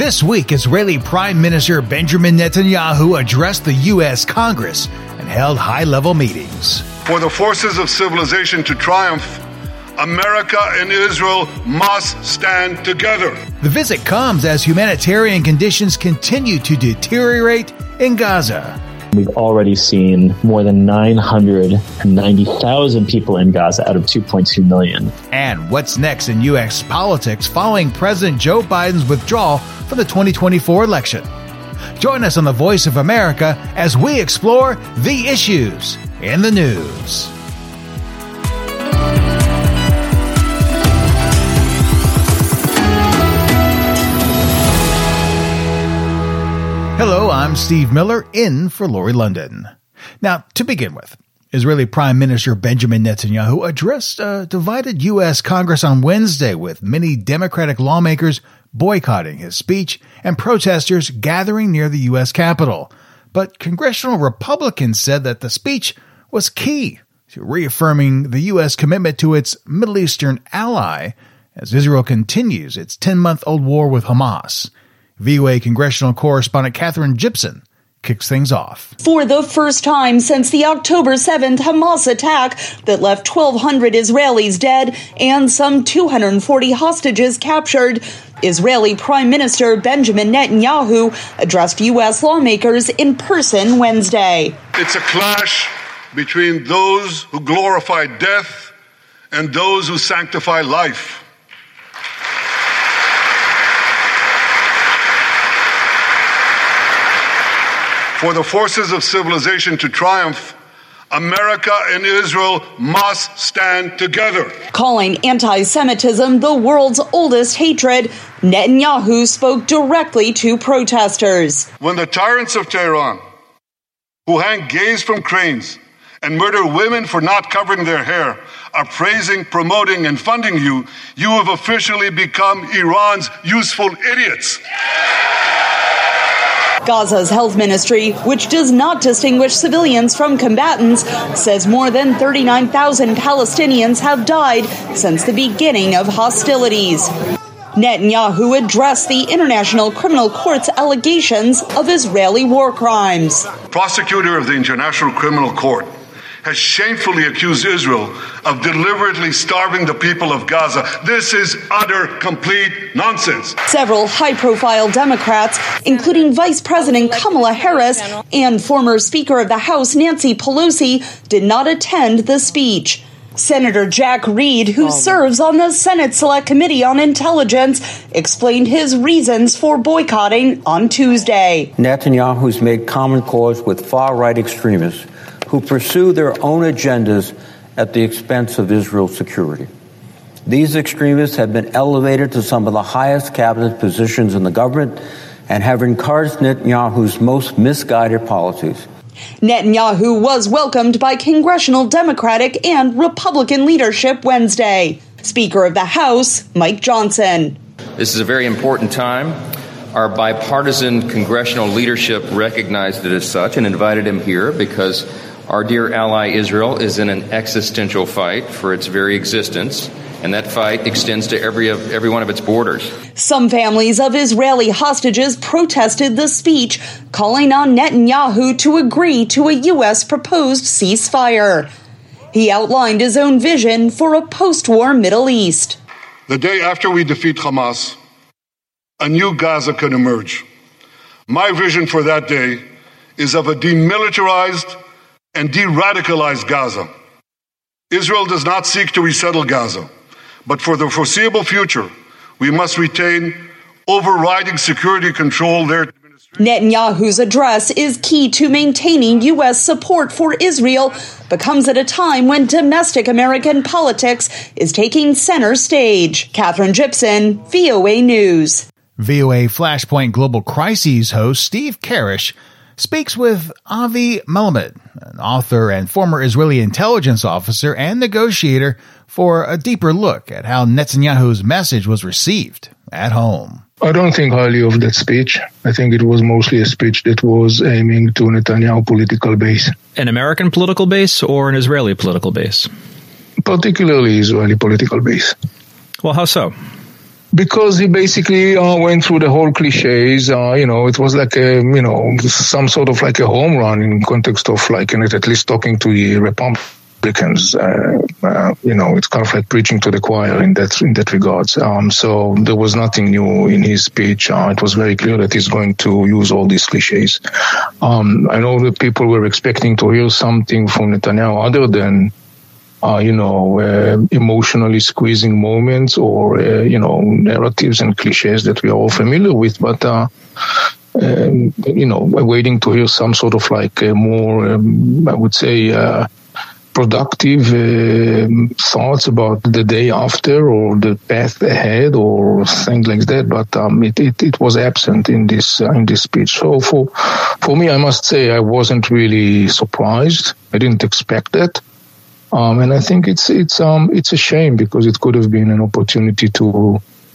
This week, Israeli Prime Minister Benjamin Netanyahu addressed the U.S. Congress and held high-level meetings. For the forces of civilization to triumph, America and Israel must stand together. The visit comes as humanitarian conditions continue to deteriorate in Gaza. We've already seen more than 990,000 people in Gaza out of 2.2 million. And what's next in U.S. politics following President Joe Biden's withdrawal from the 2024 election? Join us on The Voice of America as we explore the issues in the news. Hello, I'm Steve Miller, in for Lori London. Now, to begin with, Israeli Prime Minister Benjamin Netanyahu addressed a divided U.S. Congress on Wednesday, with many Democratic lawmakers boycotting his speech and protesters gathering near the U.S. Capitol. But congressional Republicans said that the speech was key to reaffirming the U.S. commitment to its Middle Eastern ally as Israel continues its 10-month-old war with Hamas. VOA congressional correspondent Katherine Gibson kicks things off. For the first time since the October 7th Hamas attack that left 1,200 Israelis dead and some 240 hostages captured, Israeli Prime Minister Benjamin Netanyahu addressed U.S. lawmakers in person Wednesday. It's a clash between those who glorify death and those who sanctify life. For the forces of civilization to triumph, America and Israel must stand together. Calling anti-Semitism the world's oldest hatred, Netanyahu spoke directly to protesters. When the tyrants of Tehran, who hang gays from cranes and murder women for not covering their hair, are praising, promoting, and funding you, you have officially become Iran's useful idiots. Gaza's health ministry, which does not distinguish civilians from combatants, says more than 39,000 Palestinians have died since the beginning of hostilities. Netanyahu addressed the International Criminal Court's allegations of Israeli war crimes. Prosecutor of the International Criminal Court has shamefully accused Israel of deliberately starving the people of Gaza. This is utter, complete nonsense. Several high-profile Democrats, including Vice President Kamala Harris and former Speaker of the House Nancy Pelosi, did not attend the speech. Senator Jack Reed, who serves on the Senate Select Committee on Intelligence, explained his reasons for boycotting on Tuesday. Netanyahu's made common cause with far-right extremists who pursue their own agendas at the expense of Israel's security. These extremists have been elevated to some of the highest cabinet positions in the government and have encouraged Netanyahu's most misguided policies. Netanyahu was welcomed by congressional Democratic and Republican leadership Wednesday. Speaker of the House, Mike Johnson. This is a very important time. Our bipartisan congressional leadership recognized it as such and invited him here because our dear ally Israel is in an existential fight for its very existence, and that fight extends to every one of its borders. Some families of Israeli hostages protested the speech, calling on Netanyahu to agree to a U.S. proposed ceasefire. He outlined his own vision for a post-war Middle East. The day after we defeat Hamas, a new Gaza can emerge. My vision for that day is of a demilitarized and de-radicalized Gaza. Israel does not seek to resettle Gaza, but for the foreseeable future, we must retain overriding security control there. Netanyahu's address is key to maintaining U.S. support for Israel, but comes at a time when domestic American politics is taking center stage. Katherine Gibson, VOA News. VOA Flashpoint Global Crises host Steve Karish speaks with Avi Melamed, an author and former Israeli intelligence officer and negotiator, for a deeper look at how Netanyahu's message was received at home. I don't think highly of that speech. I think it was mostly a speech that was aiming to Netanyahu political base. An American political base or an Israeli political base? Particularly Israeli political base. Well, how so? Because he basically went through the whole cliches. It was like some sort of like a home run in context of like, at least talking to the Republicans. It's kind of like preaching to the choir in that regards. So there was nothing new in his speech. It was very clear that he's going to use all these cliches. I know that people were expecting to hear something from Netanyahu other than emotionally squeezing moments or, narratives and cliches that we are all familiar with. But, waiting to hear some sort of like a more, I would say, productive thoughts about the day after or the path ahead or things like that. But it was absent in this speech. So for me, I must say I wasn't really surprised. I didn't expect that. And I think it's a shame because it could have been an opportunity to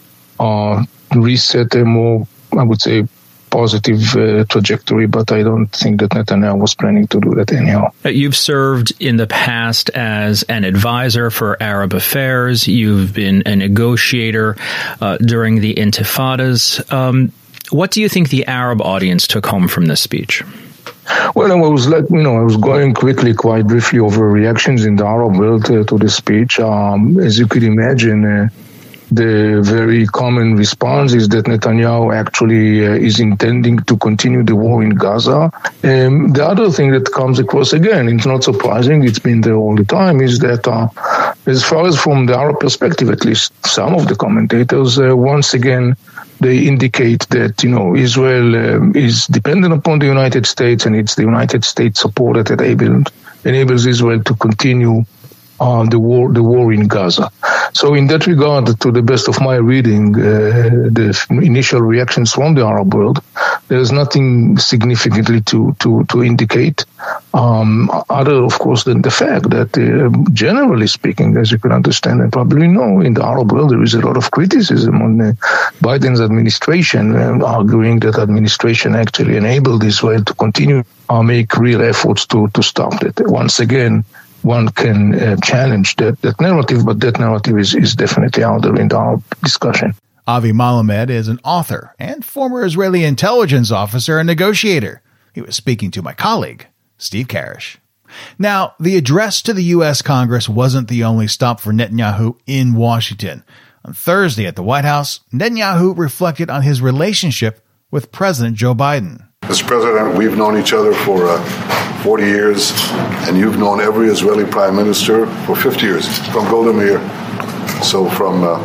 reset a more, I would say, positive trajectory, but I don't think that Netanyahu was planning to do that anyhow. You've served in the past as an advisor for Arab affairs. You've been a negotiator during the intifadas. What do you think the Arab audience took home from this speech? Well, I was going quite briefly over reactions in the Arab world to the speech. As you could imagine, the very common response is that Netanyahu actually is intending to continue the war in Gaza. The other thing that comes across, again, it's not surprising, it's been there all the time, is that as far as from the Arab perspective, at least some of the commentators, once again, they indicate that, Israel is dependent upon the United States, and it's the United States support that enables Israel to continue the war in Gaza. So in that regard, to the best of my reading, the initial reactions from the Arab world, there is nothing significantly to indicate, other, of course, than the fact that, generally speaking, as you can understand and probably know, in the Arab world, there is a lot of criticism on Biden's administration, arguing that administration actually enabled Israel to continue make real efforts to stop it. Once again, one can challenge that narrative, but that narrative is definitely out there in our discussion. Avi Malamed is an author and former Israeli intelligence officer and negotiator. He was speaking to my colleague, Steve Karish. Now, the address to the U.S. Congress wasn't the only stop for Netanyahu in Washington. On Thursday at the White House, Netanyahu reflected on his relationship with President Joe Biden. Mr. President, we've known each other for 40 years, and you've known every Israeli prime minister for 50 years, from Golda Meir. So from a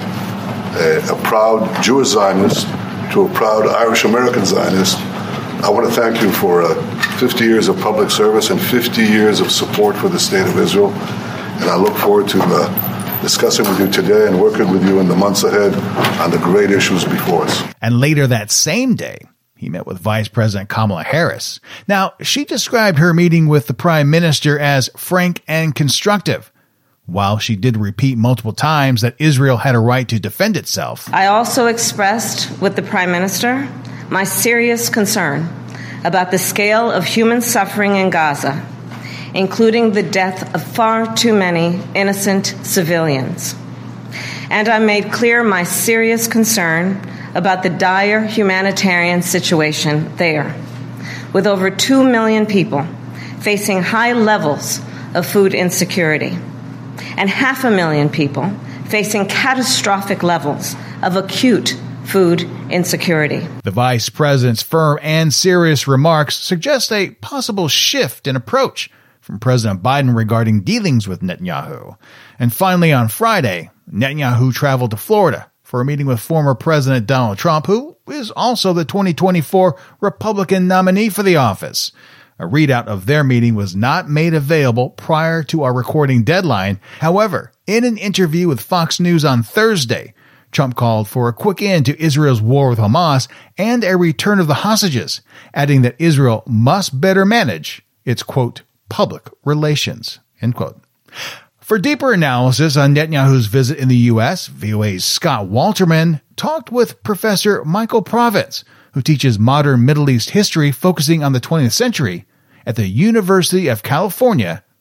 proud Jewish Zionist to a proud Irish-American Zionist, I want to thank you for 50 years of public service and 50 years of support for the State of Israel. And I look forward to discussing with you today and working with you in the months ahead on the great issues before us. And later that same day, he met with Vice President Kamala Harris. Now, she described her meeting with the Prime Minister as frank and constructive, while she did repeat multiple times that Israel had a right to defend itself. I also expressed with the Prime Minister my serious concern about the scale of human suffering in Gaza, including the death of far too many innocent civilians. And I made clear my serious concern about the dire humanitarian situation there, with over 2 million people facing high levels of food insecurity, and 500,000 people facing catastrophic levels of acute food insecurity. The vice president's firm and serious remarks suggest a possible shift in approach from President Biden regarding dealings with Netanyahu. And finally, on Friday, Netanyahu traveled to Florida for a meeting with former President Donald Trump, who is also the 2024 Republican nominee for the office. A readout of their meeting was not made available prior to our recording deadline. However, in an interview with Fox News on Thursday, Trump called for a quick end to Israel's war with Hamas and a return of the hostages, adding that Israel must better manage its, quote, public relations, end quote. For deeper analysis on Netanyahu's visit in the U.S., VOA's Scott Walterman talked with Professor Michael Provitz, who teaches modern Middle East history focusing on the 20th century at the University of California,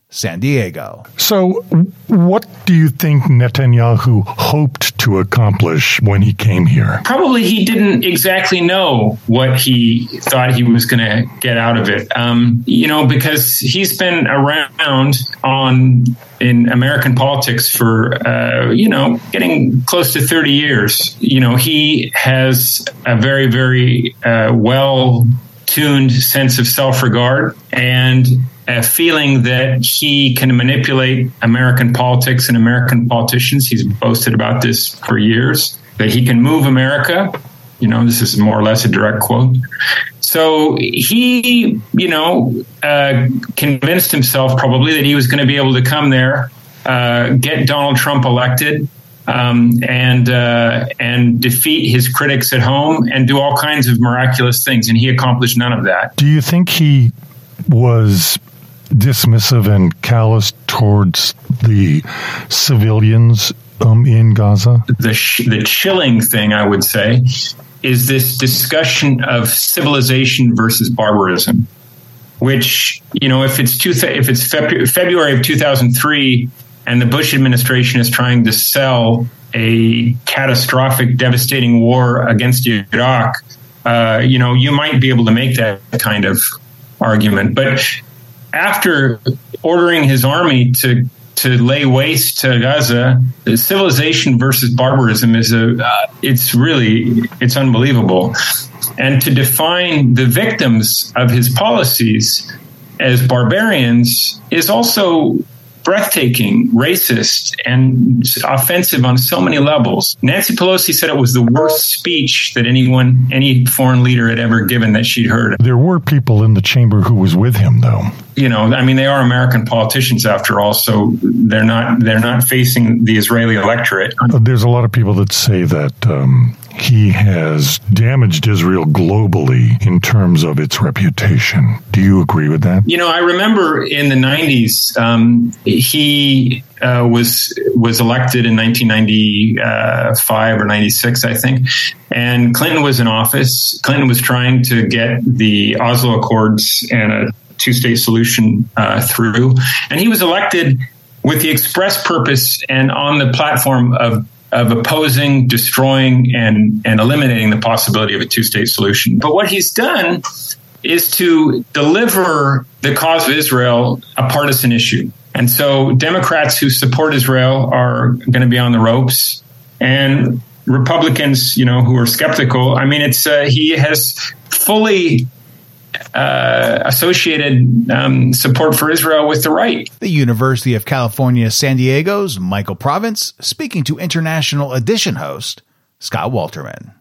San Diego. So what do you think Netanyahu hoped to accomplish when he came here? Probably he didn't exactly know what he thought he was going to get out of it. Because he's been around in American politics for, getting close to 30 years. He has a very, very well-tuned sense of self-regard and a feeling that he can manipulate American politics and American politicians. He's boasted about this for years, that he can move America. This is more or less a direct quote. So he, convinced himself probably that he was going to be able to come there, get Donald Trump elected, and defeat his critics at home and do all kinds of miraculous things. And he accomplished none of that. Do you think he was dismissive and callous towards the civilians in Gaza? The chilling thing, I would say, is this discussion of civilization versus barbarism, which, if it's February of 2003 and the Bush administration is trying to sell a catastrophic, devastating war against Iraq, you might be able to make that kind of argument. But after ordering his army to lay waste to Gaza, the civilization versus barbarism is it's unbelievable. And to define the victims of his policies as barbarians is also breathtaking, racist, and offensive on so many levels. Nancy Pelosi said it was the worst speech that any foreign leader had ever given that she'd heard. There were people in the chamber who was with him, though. They are American politicians after all, so they're not facing the Israeli electorate. There's a lot of people that say that he has damaged Israel globally in terms of its reputation. Do you agree with that? I remember in the 90s, he was elected in 1995 or 96, I think, and Clinton was in office. Clinton was trying to get the Oslo Accords and a two-state solution through, and he was elected with the express purpose and on the platform of opposing, destroying, and eliminating the possibility of a two-state solution. But what he's done is to deliver the cause of Israel a partisan issue. And so Democrats who support Israel are going to be on the ropes, and Republicans, who are skeptical. He has fully associated support for Israel with the right. The University of California, San Diego's Michael Province speaking to International Edition host Scott Walterman.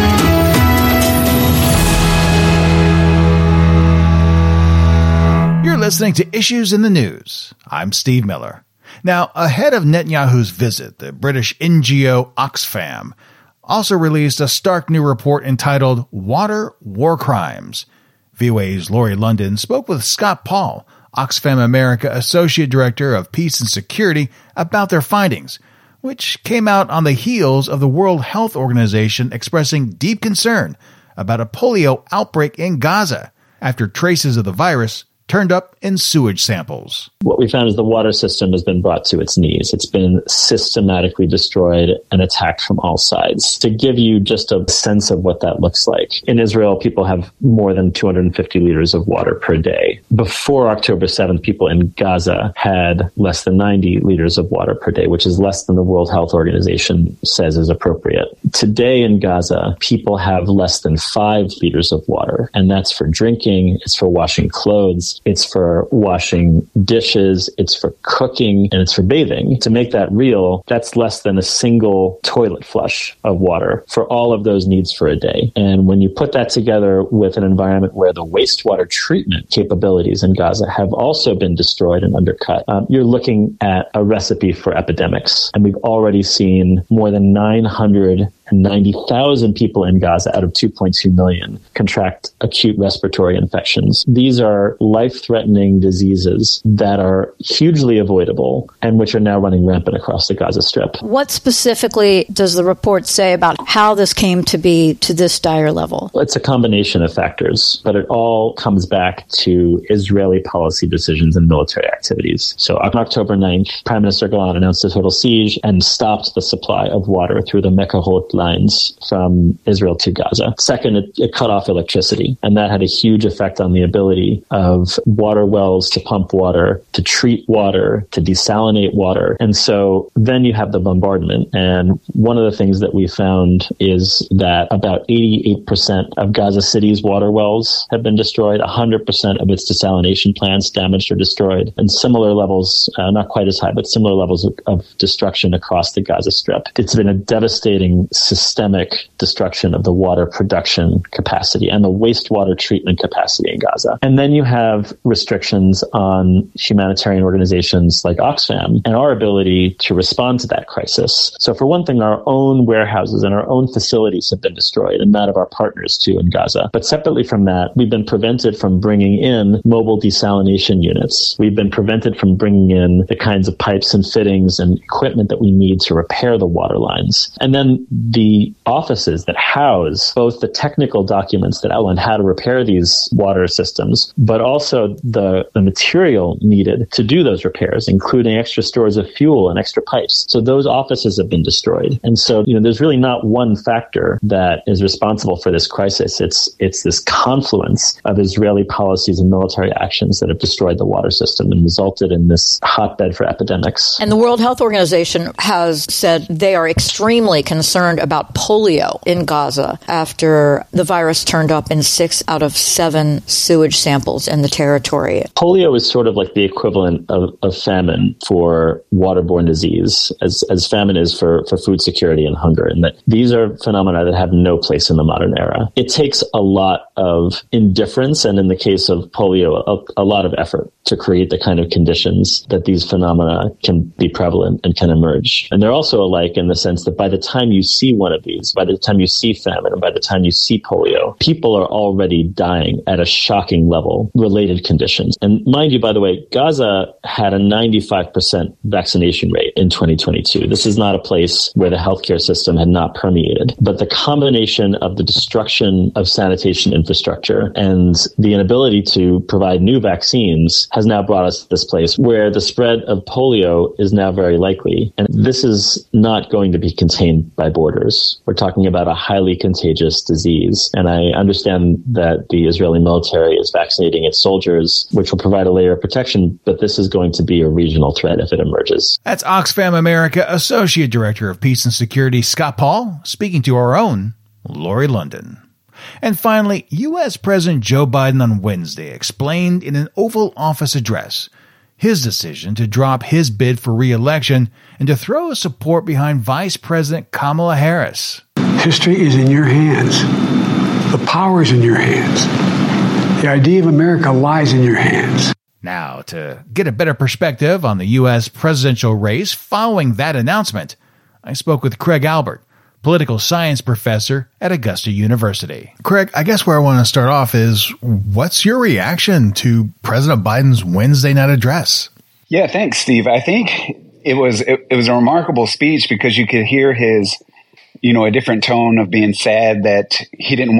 You're listening to Issues in the News. I'm Steve Miller. Now, ahead of Netanyahu's visit, the British NGO Oxfam also released a stark new report entitled Water War Crimes. VOA's Laurie London spoke with Scott Paul, Oxfam America Associate Director of Peace and Security, about their findings, which came out on the heels of the World Health Organization expressing deep concern about a polio outbreak in Gaza after traces of the virus turned up in sewage samples. What we found is the water system has been brought to its knees. It's been systematically destroyed and attacked from all sides. To give you just a sense of what that looks like, in Israel, people have more than 250 liters of water per day. Before October 7th, people in Gaza had less than 90 liters of water per day, which is less than the World Health Organization says is appropriate. Today in Gaza, people have less than 5 liters of water, and that's for drinking, it's for washing clothes, it's for washing dishes, it's for cooking, and it's for bathing. To make that real, that's less than a single toilet flush of water for all of those needs for a day. And when you put that together with an environment where the wastewater treatment capabilities in Gaza have also been destroyed and undercut, you're looking at a recipe for epidemics. And we've already seen more than 900 and 90,000 people in Gaza out of 2.2 million contract acute respiratory infections. These are life-threatening diseases that are hugely avoidable and which are now running rampant across the Gaza Strip. What specifically does the report say about how this came to be to this dire level? It's a combination of factors, but it all comes back to Israeli policy decisions and military activities. So on October 9th, Prime Minister Gallant announced a total siege and stopped the supply of water through the Mekahot lines from Israel to Gaza. Second, it cut off electricity, and that had a huge effect on the ability of water wells to pump water, to treat water, to desalinate water. And so then you have the bombardment. And one of the things that we found is that about 88% of Gaza City's water wells have been destroyed, 100% of its desalination plants damaged or destroyed, and similar levels, not quite as high, but similar levels of destruction across the Gaza Strip. It's been a devastating systemic destruction of the water production capacity and the wastewater treatment capacity in Gaza. And then you have restrictions on humanitarian organizations like Oxfam and our ability to respond to that crisis. So for one thing, our own warehouses and our own facilities have been destroyed, and that of our partners too in Gaza. But separately from that, we've been prevented from bringing in mobile desalination units. We've been prevented from bringing in the kinds of pipes and fittings and equipment that we need to repair the water lines. And then the offices that house both the technical documents that outline how to repair these water systems, but also the material needed to do those repairs, including extra stores of fuel and extra pipes. So those offices have been destroyed. And so, there's really not one factor that is responsible for this crisis. It's this confluence of Israeli policies and military actions that have destroyed the water system and resulted in this hotbed for epidemics. And the World Health Organization has said they are extremely concerned about polio in Gaza after the virus turned up in 6 out of 7 sewage samples in the territory. Polio is sort of like the equivalent of famine for waterborne disease, as famine is for food security and hunger, and that these are phenomena that have no place in the modern era. It takes a lot of indifference, and in the case of polio, a lot of effort to create the kind of conditions that these phenomena can be prevalent and can emerge. And they're also alike in the sense that by the time you see one of these, by the time you see famine, and by the time you see polio, people are already dying at a shocking level, related conditions. And mind you, by the way, Gaza had a 95% vaccination rate in 2022. This is not a place where the healthcare system had not permeated. But the combination of the destruction of sanitation infrastructure and the inability to provide new vaccines has now brought us to this place where the spread of polio is now very likely. And this is not going to be contained by borders. We're talking about a highly contagious disease. And I understand that the Israeli military is vaccinating its soldiers, which will provide a layer of protection, but this is going to be a regional threat if it emerges. That's Oxfam America Associate Director of Peace and Security, Scott Paul, speaking to our own Lori London. And finally, U.S. President Joe Biden on Wednesday explained in an Oval Office address his decision to drop his bid for re-election and to throw his support behind Vice President Kamala Harris. History is in your hands. The power is in your hands. The idea of America lies in your hands. Now, to get a better perspective on the U.S. presidential race following that announcement, I spoke with Craig Albert, political science professor at Augusta University. Craig, I guess where I want to start off is, what's your reaction to President Biden's Wednesday night address? Yeah, thanks, Steve. I think it was a remarkable speech because you could hear his, a different tone of being sad that he did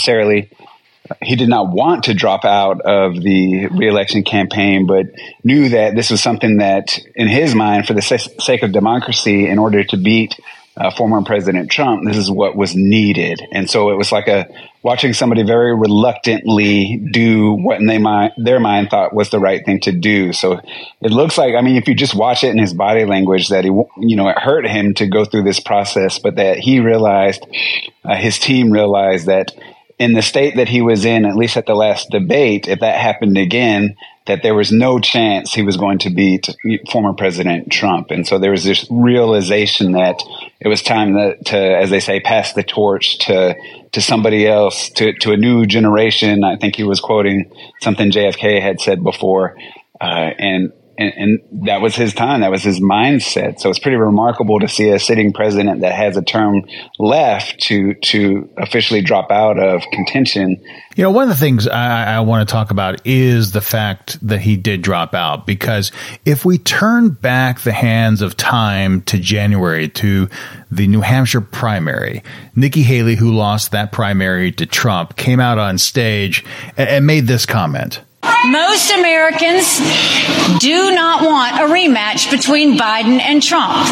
not want to drop out of the re-election campaign, but knew that this was something that, in his mind, for the sake of democracy, in order to beat former President Trump, this is what was needed. And so it was like watching somebody very reluctantly do what in their mind thought was the right thing to do. So it looks like, if you just watch it in his body language, that it hurt him to go through this process, but that he realized, his team realized that in the state that he was in, at least at the last debate, if that happened again, that there was no chance he was going to beat former President Trump. And so there was this realization that it was time to, as they say, pass the torch to somebody else, to a new generation. I think he was quoting something JFK had said before. And And that was his time. That was his mindset. So it's pretty remarkable to see a sitting president that has a term left to officially drop out of contention. You know, one of the things I want to talk about is the fact that he did drop out, because if we turn back the hands of time to January, to the New Hampshire primary, Nikki Haley, who lost that primary to Trump, came out on stage and made this comment. Most Americans do not want a rematch between Biden and Trump.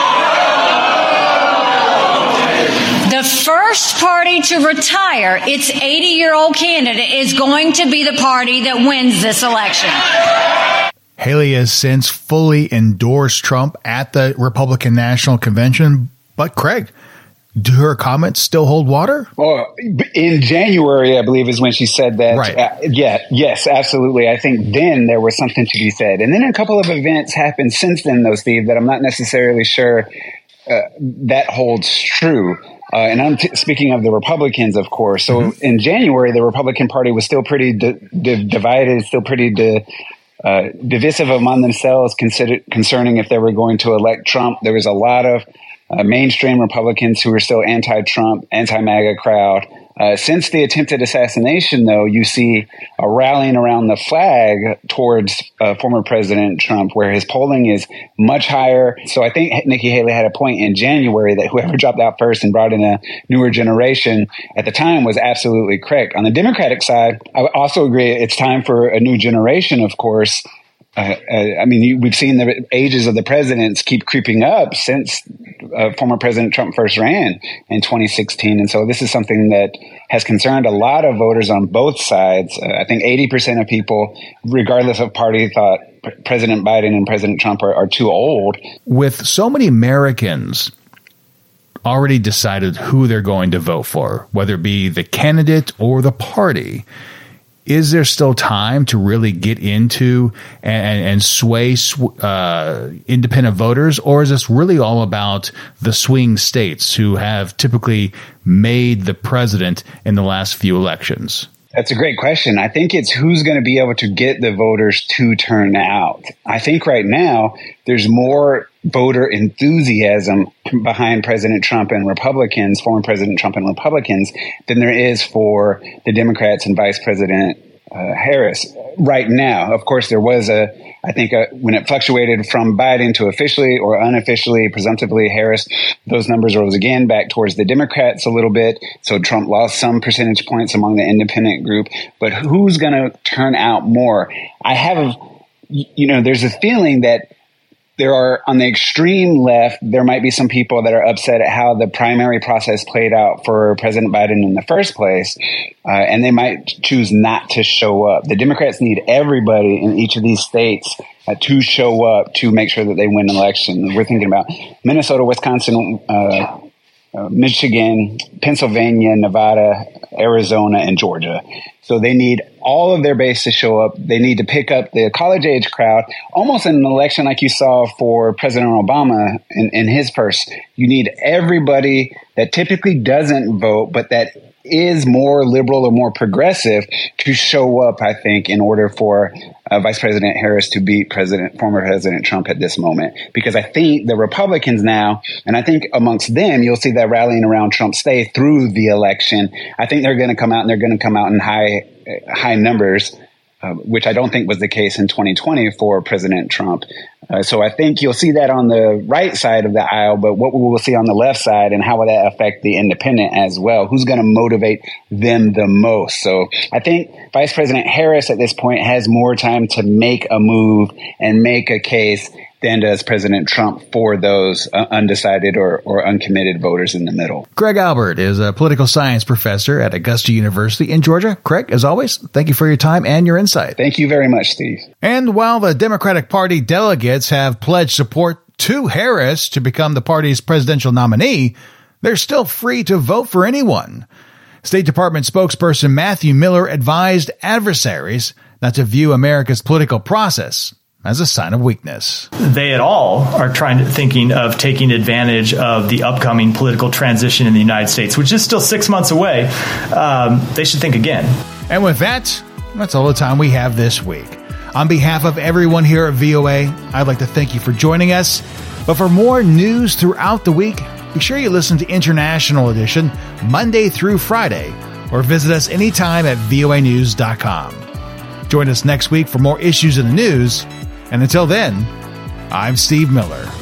The first party to retire its 80-year-old candidate is going to be the party that wins this election. Haley has since fully endorsed Trump at the Republican National Convention. But Craig, do her comments still hold water? Well, in January, I believe, is when she said that. Right. Yes, absolutely. I think then there was something to be said. And then a couple of events happened since then, though, Steve, that I'm not necessarily sure that holds true. And I'm speaking of the Republicans, of course. So in January, the Republican Party was still pretty divided, still pretty divisive among themselves concerning if they were going to elect Trump. There was a lot of mainstream Republicans who are still anti-Trump, anti-MAGA crowd. Since the attempted assassination, though, you see a rallying around the flag towards former President Trump, where his polling is much higher. So I think Nikki Haley had a point in January that whoever dropped out first and brought in a newer generation at the time was absolutely correct. On the Democratic side, I also agree it's time for a new generation, of course. I mean, we've seen the ages of the presidents keep creeping up since former President Trump first ran in 2016. And so this is something that has concerned a lot of voters on both sides. I think 80% of people, regardless of party, thought President Biden and President Trump are too old. With so many Americans already decided who they're going to vote for, whether it be the candidate or the party, is there still time to really get into and sway independent voters, or is this really all about the swing states who have typically made the president in the last few elections? That's a great question. I think it's who's going to be able to get the voters to turn out. I think right now there's more voter enthusiasm behind President Trump and Republicans, former President Trump and Republicans, than there is for the Democrats and Vice President Harris right now. Of course, there was when it fluctuated from Biden to officially or unofficially, presumptively Harris, those numbers rose again back towards the Democrats a little bit. So Trump lost some percentage points among the independent group. But who's going to turn out more? There's a feeling that there are, on the extreme left, there might be some people that are upset at how the primary process played out for President Biden in the first place, and they might choose not to show up. The Democrats need everybody in each of these states to show up to make sure that they win an election. We're thinking about Minnesota, Wisconsin, Michigan, Pennsylvania, Nevada, Arizona, and Georgia. So they need all of their base to show up. They need to pick up the college age crowd, almost in an election like you saw for President Obama in his first. You need everybody that typically doesn't vote, but that is more liberal or more progressive to show up, I think, in order for Vice President Harris to beat former President Trump at this moment. Because I think the Republicans now, and I think amongst them, you'll see that rallying around Trump stay through the election. I think they're going to come out, and they're going to come out in high numbers, which I don't think was the case in 2020 for President Trump. So I think you'll see that on the right side of the aisle, but what we will see on the left side, and how will that affect the independent as well? Who's going to motivate them the most? So I think Vice President Harris at this point has more time to make a move and make a case than does President Trump for those undecided or uncommitted voters in the middle. Craig Albert is a political science professor at Augusta University in Georgia. Craig, as always, thank you for your time and your insight. Thank you very much, Steve. And while the Democratic Party delegates have pledged support to Harris to become the party's presidential nominee, they're still free to vote for anyone. State Department spokesperson Matthew Miller advised adversaries not to view America's political process as a sign of weakness. They at all are thinking of taking advantage of the upcoming political transition in the United States, which is still 6 months away. They should think again. And with that, that's all the time we have this week. On behalf of everyone here at VOA, I'd like to thank you for joining us. But for more news throughout the week, be sure you listen to International Edition Monday through Friday, or visit us anytime at voanews.com. Join us next week for more issues in the news. And until then, I'm Steve Miller.